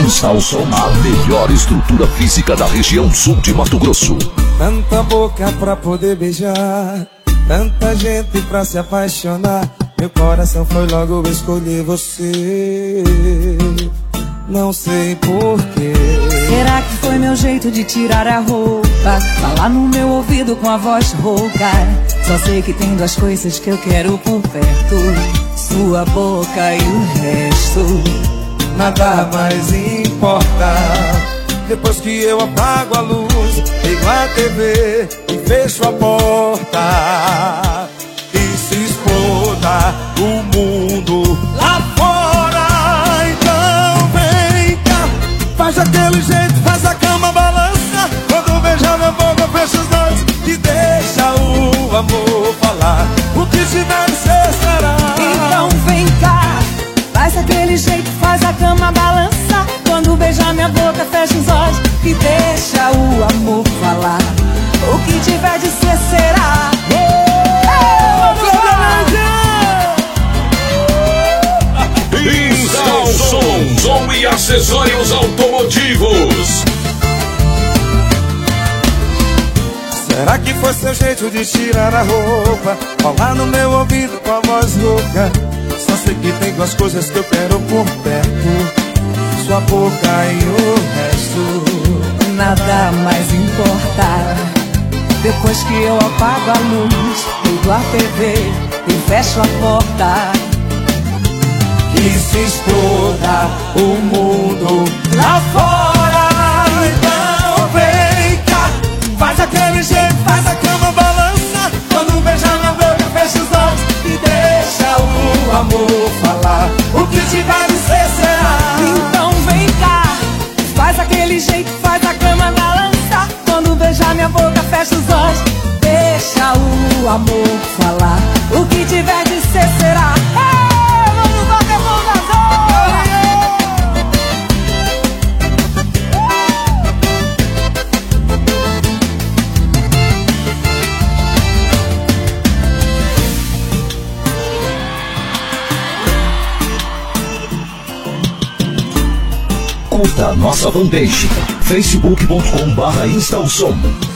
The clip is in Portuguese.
Instalson, a melhor estrutura física da região sul de Mato Grosso. Tanta boca pra poder beijar, tanta gente pra se apaixonar. Meu coração foi logo escolher você. Não sei porquê. Será que foi meu jeito de tirar a roupa, falar no meu ouvido com a voz rouca? Só sei que tem duas coisas que eu quero por perto: sua boca e o resto. Nada mais importa. Depois que eu apago a luz, ligo a TV e fecho a porta, e se exploda o mundo lá fora. Então vem cá, faz aquele jeito, faz a cama balança. Quando beijar minha boca, fecha os olhos e deixa o amor falar. O que tiver de ser será. Então vem cá, faz aquele jeito, faz a cama balança. Quando beijar minha boca, fecha os olhos e deixa o amor falar. O que tiver de ser será. Instalson, som e acessórios automotivos. Será que foi seu jeito de tirar a roupa, falar no meu ouvido com a voz rouca? Só sei que tem duas coisas que eu quero por perto: sua boca e o resto. Nada mais importa. Depois que eu apago a luz, ligo a TV e fecho a porta, e se exploda o mundo lá fora. Então vem cá, faz aquele jeito, faz a cama balança. Quando beijar na boca, fecha os olhos e deixa o amor falar. O que tiver de ser será. então vem cá, faz aquele jeito, faz a cama balança. Quando beijar minha boca, fecha os olhos, deixa o amor falar. O que tiver de ser será. Vamos bater mão na zona. Curta nossa fanpage facebook.com/Instalson.